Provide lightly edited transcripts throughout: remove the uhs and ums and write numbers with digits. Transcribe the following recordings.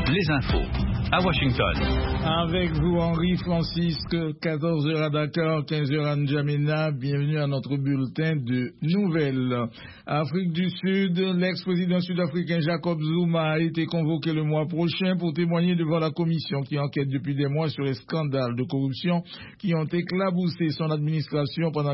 les infos à Washington. Avec vous, Henri Francisque, 14h à Dakar, 15h à N'Djamena. Bienvenue à notre bulletin de nouvelles. Afrique du Sud, l'ex-président sud-africain Jacob Zuma a été convoqué le mois prochain pour témoigner devant la commission qui enquête depuis des mois sur les scandales de corruption qui ont éclaboussé son administration pendant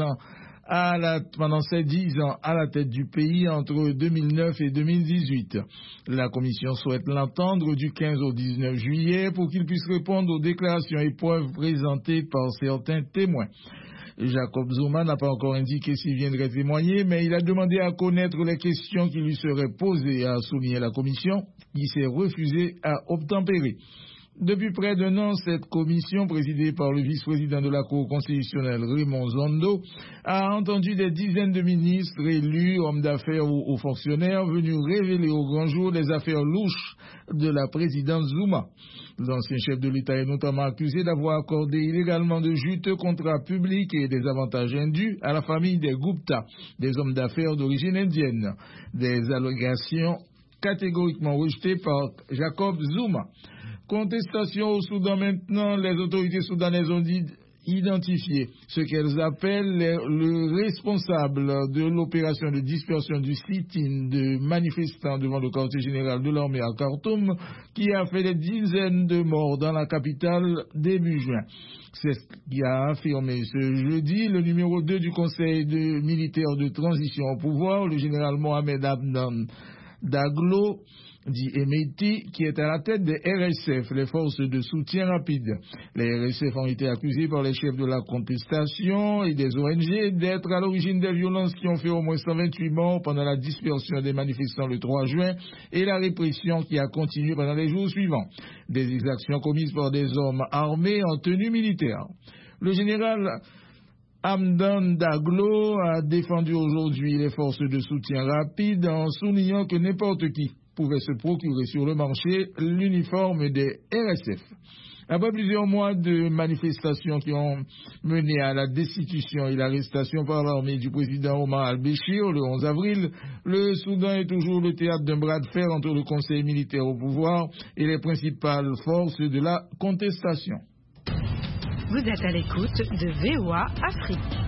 ces 10 ans à la tête du pays entre 2009 et 2018. La commission souhaite l'entendre du 15 au 19 juillet pour qu'il puisse répondre aux déclarations et preuves présentées par certains témoins. Jacob Zuma n'a pas encore indiqué s'il viendrait témoigner, mais il a demandé à connaître les questions qui lui seraient posées, a souligné la commission, qui s'est refusée à obtempérer. Depuis près d'un an, cette commission, présidée par le vice-président de la Cour constitutionnelle, Raymond Zondo, a entendu des dizaines de ministres, élus, hommes d'affaires ou hauts fonctionnaires venus révéler au grand jour les affaires louches de la présidence Zuma. L'ancien chef de l'État est notamment accusé d'avoir accordé illégalement de juteux contrats publics et des avantages indus à la famille des Gupta, des hommes d'affaires d'origine indienne. Des allégations catégoriquement rejetées par Jacob Zuma. Contestation au Soudan maintenant, les autorités soudanaises ont identifié ce qu'elles appellent le responsable de l'opération de dispersion du sit-in de manifestants devant le quartier général de l'armée à Khartoum, qui a fait des dizaines de morts dans la capitale début juin. C'est ce qui a affirmé ce jeudi le numéro 2 du Conseil militaire de transition au pouvoir, le général Mohamed Abdan Daglo, dit Emeti, qui est à la tête des RSF, les forces de soutien rapide. Les RSF ont été accusés par les chefs de la contestation et des ONG d'être à l'origine des violences qui ont fait au moins 128 morts pendant la dispersion des manifestants le 3 juin et la répression qui a continué pendant les jours suivants. Des exactions commises par des hommes armés en tenue militaire. Le général Hamdan Daglo a défendu aujourd'hui les forces de soutien rapide en soulignant que n'importe qui pouvait se procurer sur le marché l'uniforme des RSF. Après plusieurs mois de manifestations qui ont mené à la destitution et l'arrestation par l'armée du président Omar al-Béchir le 11 avril, le Soudan est toujours le théâtre d'un bras de fer entre le Conseil militaire au pouvoir et les principales forces de la contestation. Vous êtes à l'écoute de VOA Afrique.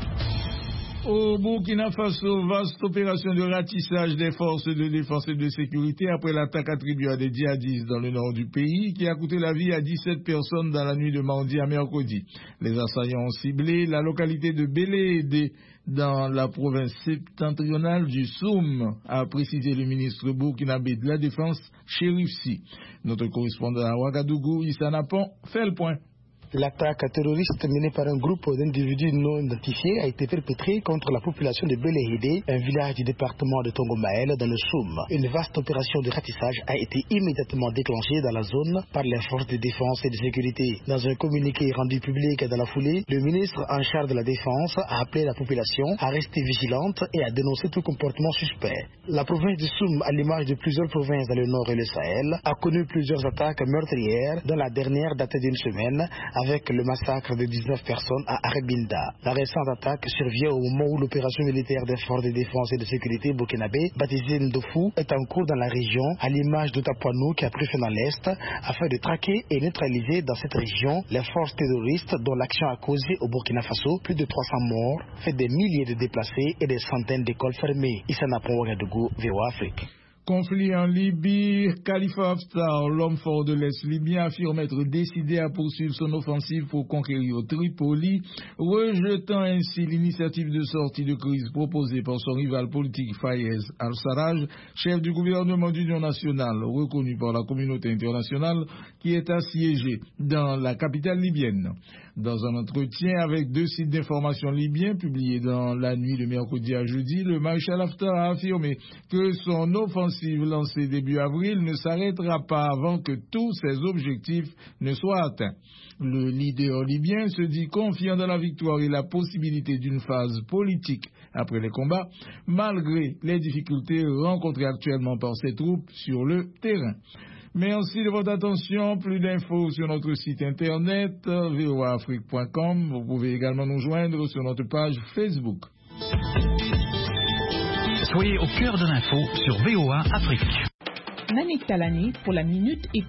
Au Burkina Faso, vaste opération de ratissage des forces de défense et de sécurité après l'attaque attribuée à des djihadistes dans le nord du pays qui a coûté la vie à 17 personnes dans la nuit de mardi à mercredi. Les assaillants ont ciblé la localité de Bélédé dans la province septentrionale du Soum, a précisé le ministre burkinabé de la Défense, Chérif Si. Notre correspondant à Ouagadougou, Issa Napon, fait le point. L'attaque terroriste menée par un groupe d'individus non identifiés a été perpétrée contre la population de Béléhidé, un village du département de Tongomaël dans le Soum. Une vaste opération de ratissage a été immédiatement déclenchée dans la zone par les forces de défense et de sécurité. Dans un communiqué rendu public dans la foulée, le ministre en charge de la Défense a appelé la population à rester vigilante et à dénoncer tout comportement suspect. La province du Soum, à l'image de plusieurs provinces dans le Nord et le Sahel, a connu plusieurs attaques meurtrières, dont la dernière datait d'une semaine, avec le massacre de 19 personnes à Arebinda. La récente attaque survient au moment où l'opération militaire des forces de défense et de sécurité burkinabé, baptisée Ndofu, est en cours dans la région, à l'image de Tapuanou qui a pris fin dans l'Est, afin de traquer et neutraliser dans cette région les forces terroristes dont l'action a causé au Burkina Faso plus de 300 morts, fait des milliers de déplacés et des centaines d'écoles fermées. Issa Napon, Ouagadougou, VOA Afrique. Conflit en Libye, Khalifa Haftar, l'homme fort de l'Est libyen, affirme être décidé à poursuivre son offensive pour conquérir Tripoli, rejetant ainsi l'initiative de sortie de crise proposée par son rival politique Fayez al-Sarraj, chef du gouvernement d'union nationale, reconnu par la communauté internationale, qui est assiégé dans la capitale libyenne. Dans un entretien avec 2 sites d'information libyens publiés dans la nuit de mercredi à jeudi, le maréchal Haftar a affirmé que son offensive lancée début avril ne s'arrêtera pas avant que tous ses objectifs ne soient atteints. Le leader libyen se dit confiant dans la victoire et la possibilité d'une phase politique après les combats, malgré les difficultés rencontrées actuellement par ses troupes sur le terrain. Merci de votre attention. Plus d'infos sur notre site internet voaafrique.com. Vous pouvez également nous joindre sur notre page Facebook. Soyez au cœur de l'info sur VOA Afrique. Nanik Talani pour la Minute